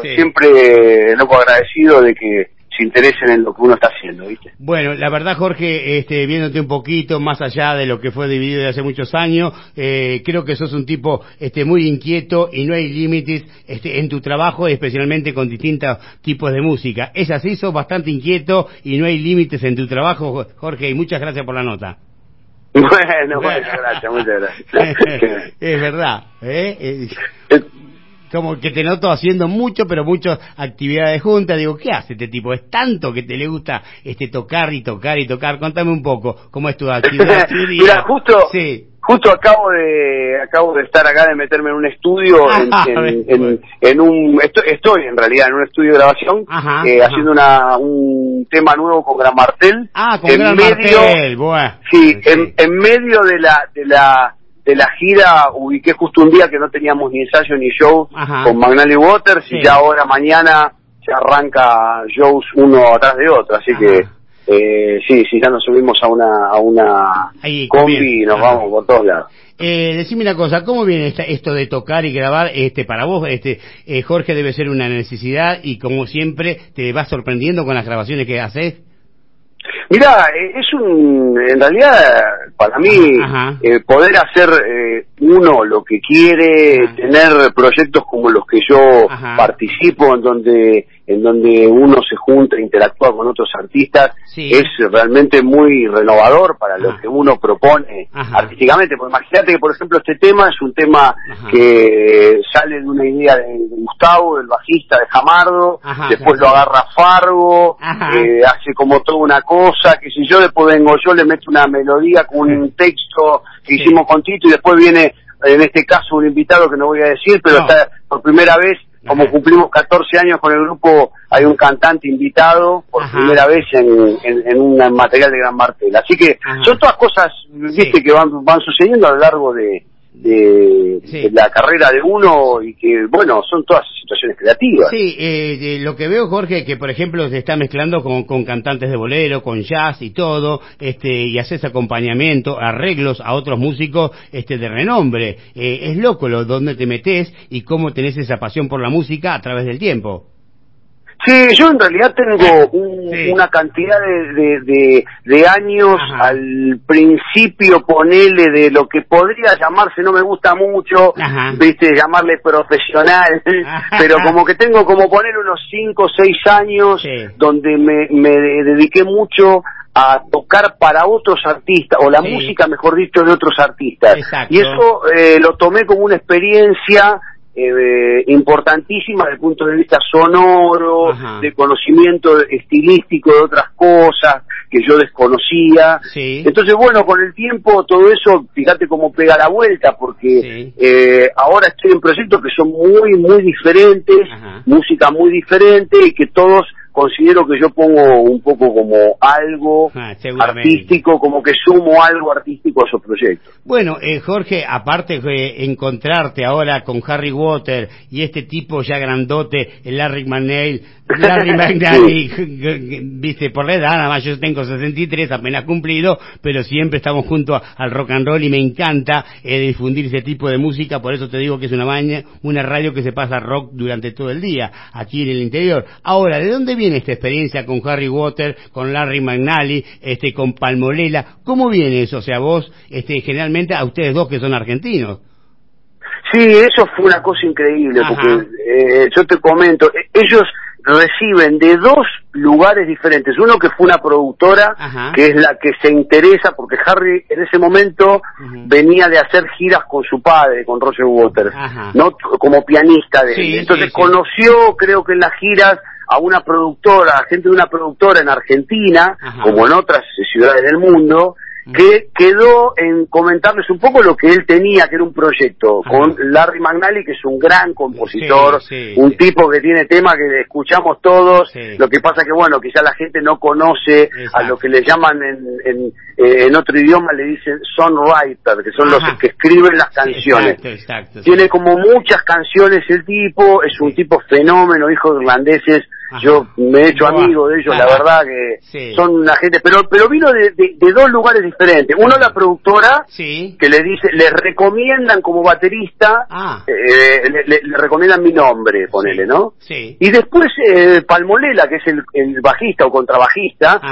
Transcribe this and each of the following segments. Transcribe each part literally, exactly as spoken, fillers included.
sí. siempre loco agradecido de que se interesen en lo que uno está haciendo, ¿viste? Bueno, la verdad, Jorge, este, viéndote un poquito más allá de lo que fue dividido de hace muchos años, eh, creo que sos un tipo este, muy inquieto y no hay límites este, en tu trabajo, especialmente con distintos tipos de música. Es así, sos bastante inquieto y no hay límites en tu trabajo, Jorge, y muchas gracias por la nota. Bueno, muchas gracias, muchas gracias. Es verdad, ¿eh? Es... como que te noto haciendo mucho, pero muchas actividades juntas. Digo, ¿qué hace este tipo? Es tanto que te le gusta este tocar y tocar y tocar. Contame un poco, ¿cómo es tu actividad? Mira, justo, sí. justo acabo de acabo de estar acá, de meterme en un estudio, Ajá, en, en, ver, en, bueno. en un, estoy, estoy en realidad en un estudio de grabación, ajá, eh, ajá. haciendo una un tema nuevo con Gran Martel. Ah, con en Gran medio, Martel, bueno. Sí, sí. En, en medio de la de la de la gira ubiqué justo un día que no teníamos ni ensayo ni show Ajá. con Magnali Waters, sí. y ya ahora mañana se arranca shows uno atrás de otro, así Ajá. que eh, sí, sí, ya nos subimos a una a una Ahí, combi bien. y nos Ajá. vamos por todos lados. Eh, decime una cosa, ¿cómo viene esta, esto de tocar y grabar? Este, para vos, este, eh, Jorge, debe ser una necesidad y como siempre te vas sorprendiendo con las grabaciones que haces. Mirá, es un, en realidad, para mí, eh, poder hacer eh, uno lo que quiere, Ajá. tener proyectos como los que yo Ajá. participo, en donde en donde uno se junta e interactúa con otros artistas, sí. es realmente muy renovador para Ajá. lo que uno propone Ajá. artísticamente. Porque imagínate que, por ejemplo, este tema es un tema Ajá. que sale de una idea de Gustavo, del bajista de Jamardo, Ajá. después lo agarra Fargo, eh, hace como toda una cosa, que si yo después vengo yo, le meto una melodía con un texto que sí. hicimos con Tito, y después viene, en este caso, un invitado que no voy a decir, pero no. está por primera vez, como Ajá. cumplimos catorce años con el grupo, hay un cantante invitado por Ajá. primera vez en, en, en un material de Gran Martel. Así que Ajá. son todas cosas, viste, sí. que van, van sucediendo a lo largo de, de, sí. de la carrera de uno, y que, bueno, son todas situaciones creativas. Sí, eh, lo que veo, Jorge, que por ejemplo se está mezclando con, con cantantes de bolero, con jazz y todo, este, y haces acompañamiento, arreglos a otros músicos este, de renombre. Eh, es loco lo donde te metes y cómo tenés esa pasión por la música a través del tiempo. Sí, yo en realidad tengo un, sí. una cantidad de, de, de, de años Ajá. al principio, ponele, de lo que podría llamarse, no me gusta mucho, Ajá. viste, llamarle profesional, Ajá. pero como que tengo como poner unos cinco o seis años sí. donde me, me dediqué mucho a tocar para otros artistas, o la sí. música, mejor dicho, de otros artistas. Exacto. Y eso eh, lo tomé como una experiencia Eh, importantísima desde el punto de vista sonoro, Ajá. de conocimiento estilístico de otras cosas que yo desconocía. Sí. Entonces, bueno, con el tiempo todo eso, fíjate cómo pega la vuelta, porque sí. eh, ahora estoy en proyectos que son muy, muy diferentes, Ajá. música muy diferente, y que todos considero que yo pongo un poco como algo ah, artístico, como que sumo algo artístico a esos proyectos. Bueno, eh, Jorge, aparte de encontrarte ahora con Harry Waters y este tipo ya grandote, el Larry McNeil, Larry McNally, sí. viste, por la edad, nada más yo tengo sesenta y tres, apenas cumplido, pero siempre estamos junto a, al rock and roll, y me encanta eh, difundir ese tipo de música. Por eso te digo que es una maña, una radio que se pasa rock durante todo el día, aquí en el interior. Ahora, ¿de dónde viene esta experiencia con Harry Waters, con Larry McNally, este, con Palmorella? ¿Cómo viene eso? O sea, vos, este, generalmente a ustedes dos que son argentinos. Sí, eso fue una cosa increíble, Ajá. porque eh, yo te comento, ellos reciben de dos lugares diferentes. Uno que fue una productora, Ajá. que es la que se interesa, porque Harry en ese momento uh-huh. venía de hacer giras con su padre, con Roger Waters, Ajá. no como pianista de sí, él. Entonces sí, conoció, sí. creo que en las giras, a una productora, a gente de una productora en Argentina, Ajá. como en otras ciudades del mundo, que quedó en comentarles un poco lo que él tenía, que era un proyecto, Ajá. con Larry McNally, que es un gran compositor, sí, sí, un sí. tipo que tiene temas que escuchamos todos, sí. lo que pasa que, bueno, quizá la gente no conoce Exacto. a lo que le llaman en, en, eh, en otro idioma, le dicen songwriter, que son Ajá. los que escriben las canciones. Exacto, exacto, tiene sí. como muchas canciones el tipo, es un sí. tipo fenómeno, hijo de irlandeses, Ajá. Yo me he hecho amigo de ellos, Ajá. la verdad que sí. son una gente, pero pero vino de, de, de dos lugares diferentes. Uno, la productora, sí. que le dice, les recomiendan como baterista, ah. eh, le, le, le recomiendan mi nombre, ponele, sí. ¿no? Sí. Y después eh, Palmolela, que es el, el bajista o contrabajista,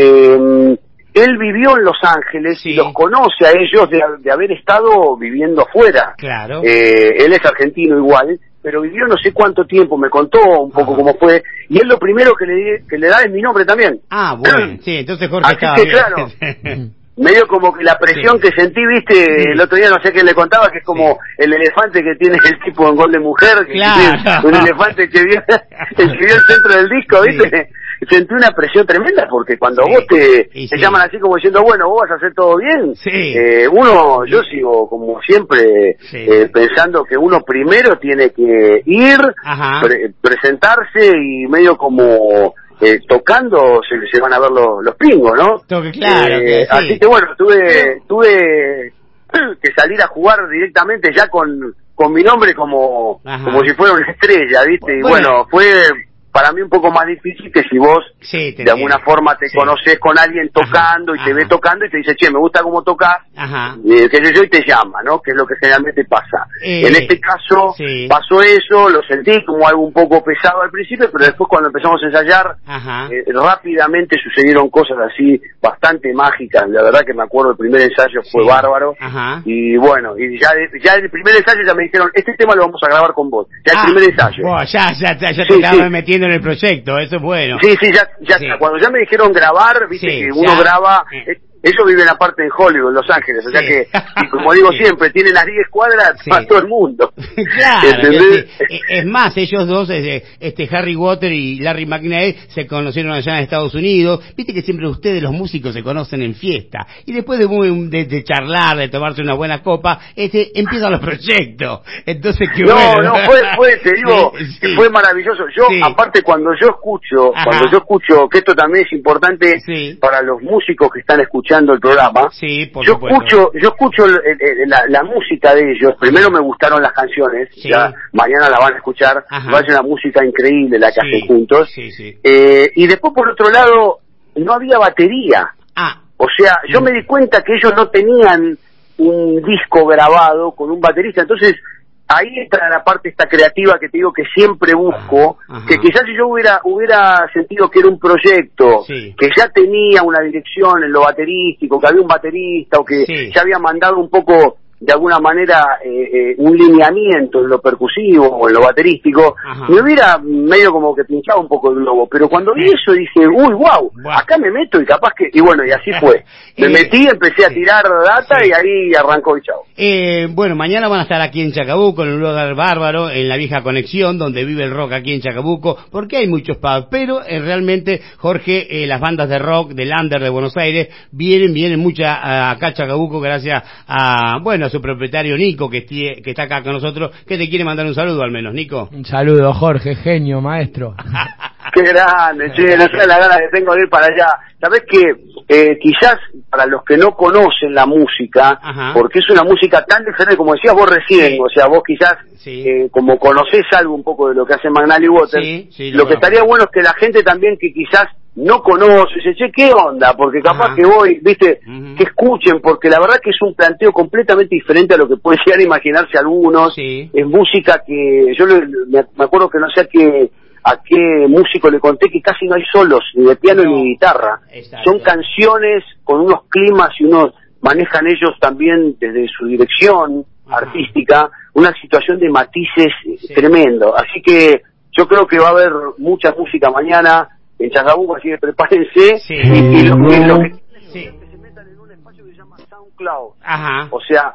eh, él vivió en Los Ángeles sí. y los conoce a ellos de, de haber estado viviendo afuera. Claro. Eh, él es argentino igual, pero vivió no sé cuánto tiempo, me contó un poco Ajá. cómo fue, y él lo primero que le, que le da es mi nombre también. Ah, bueno, sí, entonces Jorge Así estaba que, bien. claro, medio como que la presión sí. que sentí, viste, sí. el otro día no sé quién le contaba, que es como sí. el elefante que tiene el tipo en Gol de Mujer, que claro. tiene un elefante que vio, el que vio el centro del disco, viste, sí. sentí una presión tremenda, porque cuando sí. vos te, te sí. llaman así como diciendo, bueno, vos vas a hacer todo bien, sí. eh, uno, yo sigo como siempre sí. eh, pensando que uno primero tiene que ir, pre presentarse y medio como eh, tocando se, se van a ver los, los pingos, ¿no? Toque, claro, eh, que sí. Así que bueno, tuve, tuve que salir a jugar directamente ya con, con mi nombre como, como si fuera una estrella, ¿viste? Y bueno, bueno fue para mí un poco más difícil que si vos sí, de alguna forma te sí. conoces con alguien tocando ajá, y te ajá. ve tocando y te dice, che, me gusta cómo tocas, eh, que yo y te llama, ¿no? Que es lo que generalmente pasa. Eh, en este caso sí. pasó eso, lo sentí como algo un poco pesado al principio, pero después cuando empezamos a ensayar, eh, rápidamente sucedieron cosas así bastante mágicas. La verdad que me acuerdo, el primer ensayo fue sí. bárbaro. Ajá. Y bueno, y ya, ya el primer ensayo ya me dijeron, este tema lo vamos a grabar con vos. Ya el ah, primer ensayo. Wow, ya, ya, ya, ya sí, te estabas sí. metiendo en el proyecto, eso es bueno. Sí, sí, ya, ya sí. cuando ya me dijeron grabar, viste sí, que uno ya. graba, eh, ellos viven aparte en Hollywood, en Los Ángeles, sí. o sea que, y como digo sí. siempre, tienen las diez cuadras sí. para todo el mundo. Claro, sí. Es más, ellos dos, este Harry Water y Larry McNeil, se conocieron allá en Estados Unidos. Viste que siempre ustedes, los músicos, se conocen en fiesta. Y después de, muy, de, de charlar, de tomarse una buena copa, este empiezan los proyectos. Entonces, qué no, bueno. No, no, fue, fue, te digo, sí, sí. fue maravilloso. Yo, sí. aparte, cuando yo escucho, Ajá. cuando yo escucho, que esto también es importante sí. para los músicos que están escuchando el programa, sí, por yo supuesto. escucho yo escucho el, el, la, la música de ellos. Primero me gustaron las canciones, sí. ya mañana la van a escuchar, va a ser una música increíble la que sí. hacen juntos, sí, sí. Eh, y después por otro lado no había batería, ah. o sea, yo mm. me di cuenta que ellos no tenían un disco grabado con un baterista, entonces ahí entra la parte esta creativa que te digo que siempre busco, ajá, que quizás si yo hubiera hubiera sentido que era un proyecto sí. que ya tenía una dirección en lo baterístico, que había un baterista o que sí. ya había mandado un poco de alguna manera eh, eh, un lineamiento en lo percusivo o en lo baterístico, ajá. me hubiera medio como que pinchado un poco el globo, pero cuando vi eso dije, uy, wow, acá me meto y capaz que, y bueno, y así fue. Me eh, metí, empecé a tirar data sí. y ahí arrancó y chao. Eh, bueno, mañana van a estar aquí en Chacabuco, en un lugar bárbaro, en la vieja conexión, donde vive el rock aquí en Chacabuco, porque hay muchos pubs, pero eh, realmente, Jorge, eh, las bandas de rock del under de Buenos Aires vienen, vienen muchas uh, acá a Chacabuco gracias a, bueno, a su propietario Nico, que, esté, que está acá con nosotros, que te quiere mandar un saludo al menos, Nico. Un saludo, Jorge, genio, maestro. Qué grande, che, no sé la gana que tengo de ir para allá. Sabés que eh, quizás para los que no conocen la música, ajá. porque es una música tan diferente como decías vos recién, sí. o sea, vos quizás sí. eh, como conocés algo un poco de lo que hace McNally Water, sí, sí, lo, lo que estaría bueno es que la gente también que quizás no conoce, dice, che, ¿qué onda? Porque capaz Ajá. que voy, viste, uh-huh. que escuchen, porque la verdad que es un planteo completamente diferente a lo que pueden llegar a imaginarse algunos. Sí. Es música que, yo le, me acuerdo que no sé a qué, a qué músico le conté que casi no hay solos, ni de piano no. ni de guitarra. Exacto. Son canciones con unos climas y unos, manejan ellos también desde su dirección Ajá. artística, una situación de matices sí. tremendo. Así que yo creo que va a haber mucha música mañana en Chacabuco, así que prepárense sí. y, y lo, y lo que sí. es que se metan en un espacio que se llama SoundCloud, Ajá. o sea,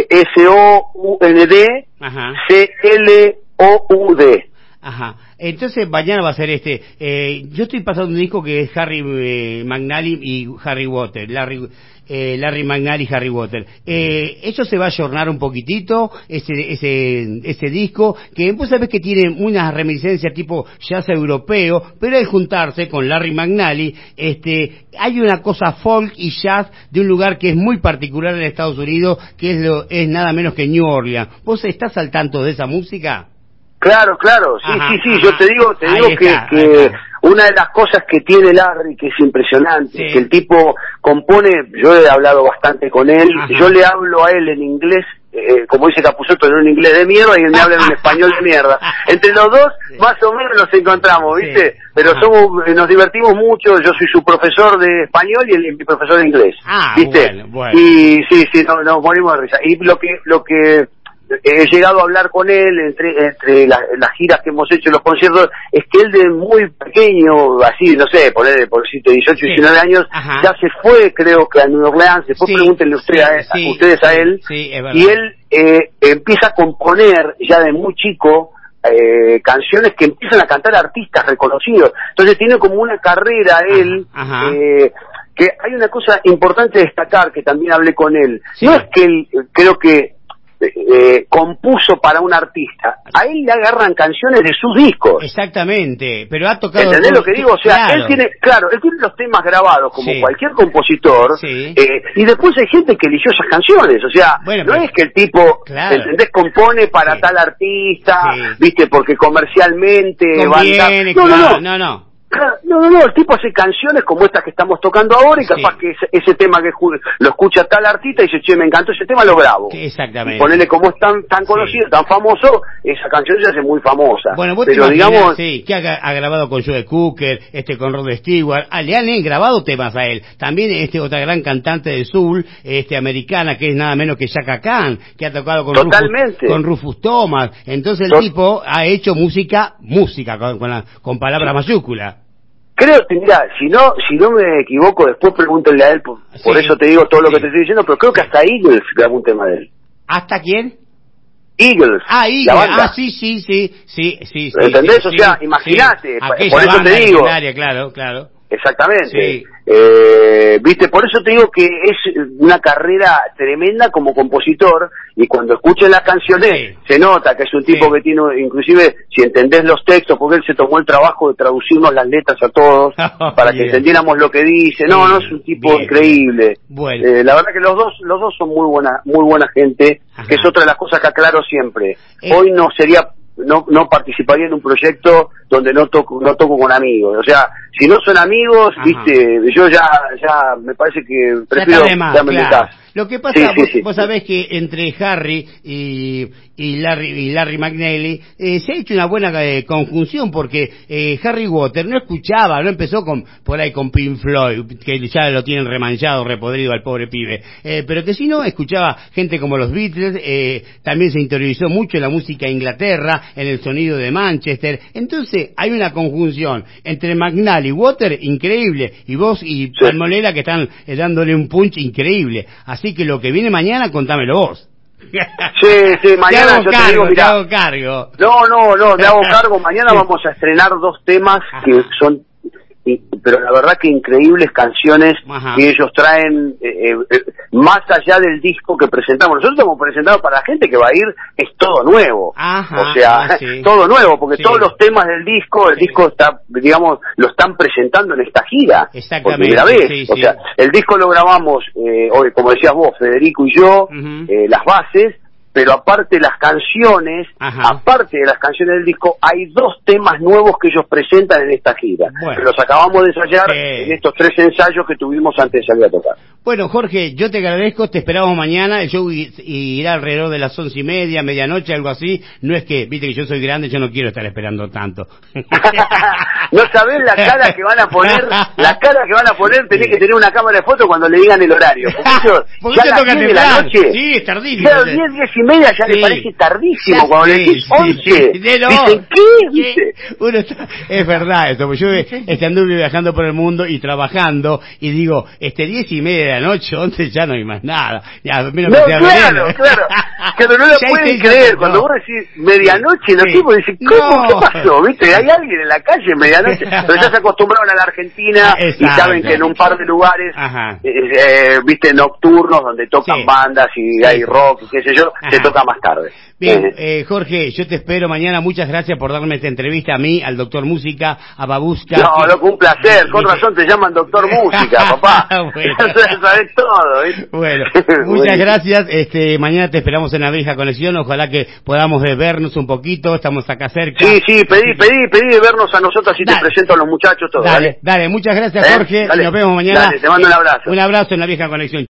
S O U N D C L O U D. Ajá. Entonces mañana va a ser este. Eh, yo estoy pasando un disco que es Harry eh, McNally y Harry Water, Larry, eh, Larry McNally y Harry Water. Eh, eso se va a ayornar un poquitito, ese ese ese disco, que vos sabés que tiene una reminiscencia tipo jazz europeo, pero al juntarse con Larry McNally, este, hay una cosa folk y jazz de un lugar que es muy particular en Estados Unidos, que es lo es nada menos que New Orleans. ¿Vos estás al tanto de esa música? Claro, claro, sí, ajá, sí, sí, ajá. Yo te digo, te digo que, está, que una de las cosas que tiene Larry, que es impresionante, sí. Que el tipo compone, yo he hablado bastante con él, ajá. Yo le hablo a él en inglés, eh, como dice Capusotto, en un inglés de mierda, y él me habla en un español de mierda. Entre los dos, sí. Más o menos nos encontramos, ¿viste? Sí. Pero ajá. Somos, nos divertimos mucho, yo soy su profesor de español y él es mi profesor de inglés, ah, ¿viste? Bueno, bueno. Y sí, sí, nos, nos morimos de risa. Y lo que, lo que he llegado a hablar con él entre entre las, las giras que hemos hecho, los conciertos, es que él de muy pequeño, así, no sé, poner por decirte dieciocho, sí. diecinueve años, ajá. Ya se fue, creo que a New Orleans, después sí. Pregúntenle usted sí, a, sí, a ustedes sí, a él, sí, y él eh, empieza a componer ya de muy chico eh, canciones que empiezan a cantar artistas reconocidos, entonces tiene como una carrera él, ajá, ajá. Eh, que hay una cosa importante de destacar, que también hablé con él, sí. No es que él, creo que Eh, compuso para un artista, a él le agarran canciones de sus discos. Exactamente, pero ha tocado... ¿Entendés lo que digo? O sea, claro. él tiene, claro, él tiene los temas grabados como sí. Cualquier compositor, sí. eh, y después hay gente que eligió esas canciones, o sea, bueno, no pero... es que el tipo, claro. ¿Entendés? Compone para sí. Tal artista, sí. Viste, porque comercialmente... Conviene, va a... no, claro. no, no, no, no. No, no, no, el tipo hace canciones como estas que estamos tocando ahora y capaz sí. Que ese, ese tema que lo escucha tal artista y dice, che, me encantó ese tema, lo grabo. Exactamente. Y ponele como es tan, tan conocido, sí. Tan famoso, esa canción se hace muy famosa. Bueno, vos pero te imaginás, digamos... sí, que ha, ha grabado con Joe Cooker, este con Rod Stewart, ah, le han eh, grabado temas a él. También este otra gran cantante de soul, este americana, que es nada menos que Chaka Khan, que ha tocado con Rufus, con Rufus Thomas. Entonces el Tot- tipo ha hecho música, música, con, con, la, con palabras mayúsculas. Creo, mira, si no si no me equivoco, después pregúntenle a él, por, sí, por eso te digo todo lo sí. Que te estoy diciendo, pero creo que hasta Eagles grabó un tema de él. ¿Hasta quién? Eagles. Ah, Eagles, ah, sí, sí, sí, sí, sí. ¿Entendés? Sí, o sea, sí, imagínate, sí. Por eso te digo. Claro, claro. Exactamente. Sí. Eh, viste, por eso te digo que es una carrera tremenda como compositor, y cuando escuchen las canciones sí. Se nota que es un tipo sí. Que tiene, inclusive si entendés los textos, porque él se tomó el trabajo de traducirnos las letras a todos oh, para bien. Que entendiéramos lo que dice. No, sí. No es un tipo bien, increíble. Bien. Bueno. Eh, la verdad que los dos los dos son muy buena muy buena gente. Ajá. Que es otra de las cosas que aclaro siempre. Eh. Hoy no sería no no participaría en un proyecto donde no toco no toco con amigos, o sea, si no son amigos, ajá. Viste, yo ya ya me parece que prefiero darme mi casa. Lo que pasa, sí, vos, sí, sí. Vos sabés que entre Harry y, y Larry y Larry McNally eh, se ha hecho una buena eh, conjunción, porque eh, Harry Waters no escuchaba, no empezó con por ahí con Pink Floyd, que ya lo tienen remanchado, repodrido al pobre pibe, eh, pero que si no escuchaba gente como los Beatles, eh, también se interiorizó mucho en la música de Inglaterra, en el sonido de Manchester. Entonces hay una conjunción entre McNally y Waters increíble, y vos y sí. Palmolera que están eh, dándole un punch increíble. Así que lo que viene mañana, contámelo vos. Sí, sí, mañana yo cargo, te digo, mirá, te hago cargo. No, no, no, te hago cargo. Mañana vamos a estrenar dos temas que son, pero la verdad que increíbles canciones. Ajá. Que ellos traen, eh, eh, más allá del disco que presentamos. Nosotros hemos presentado para la gente que va a ir, es todo nuevo. Ajá, o sea, ah, sí. Todo nuevo, porque sí. Todos los temas del disco, el sí. Disco está, digamos, lo están presentando en esta gira. Exactamente. Por primera vez. Sí, o sí. Sea, el disco lo grabamos, eh, hoy, como decías vos, Federico y yo, uh-huh. eh, las bases. Pero aparte las canciones, ajá. Aparte de las canciones del disco, hay dos temas nuevos que ellos presentan en esta gira. Bueno. Que los acabamos de ensayar sí. En estos tres ensayos que tuvimos antes de salir a tocar. Bueno, Jorge, yo te agradezco, te esperamos mañana. El show irá alrededor de las once y media, medianoche, algo así. No es que, viste que yo soy grande, yo no quiero estar esperando tanto. No sabés la cara que van a poner, la cara que van a poner, tenés que tener una cámara de foto cuando le digan el horario. Porque ellos, ¿por ya qué a las diez de la noche, sí, es tardísimo. Claro, diez, diez y media ya sí. Le parece tardísimo. Ya cuando sí, le decís once, sí, sí. No. Dicen, ¿qué? ¿Qué? Uno está, es verdad eso, porque yo este, anduve viajando por el mundo y trabajando, y digo, este diez y media de la noche, once ya no hay más nada. Ya, no, claro, claro. Claro, no lo pueden creer. Cuando no. Vos decís medianoche, los sí. Tipos dicen, ¿cómo? No. ¿Qué pasó? ¿Viste? Hay alguien en la calle medianoche. Pero ya se acostumbraron a la Argentina. Exacto. Y saben que en un par de lugares, eh, eh, viste, nocturnos, donde tocan sí. Bandas y sí. Hay rock y qué sé yo, se toca más tarde. Bien, eh, Jorge, yo te espero mañana. Muchas gracias por darme esta entrevista a mí, al Doctor Música, a Babushka. No, loco, un placer. Con razón te llaman Doctor Música, papá. Bueno. Sabes todo, ¿eh? Bueno, muchas gracias. Este, mañana te esperamos en la vieja conexión. Ojalá que podamos eh, vernos un poquito. Estamos acá cerca. Sí, sí, pedí, pedí, pedí de vernos a nosotros y dale. Te presento a los muchachos todos. Dale, dale, dale. Muchas gracias, Jorge. ¿Eh? Dale, nos vemos mañana. Dale, te mando un abrazo. Un abrazo en la vieja conexión.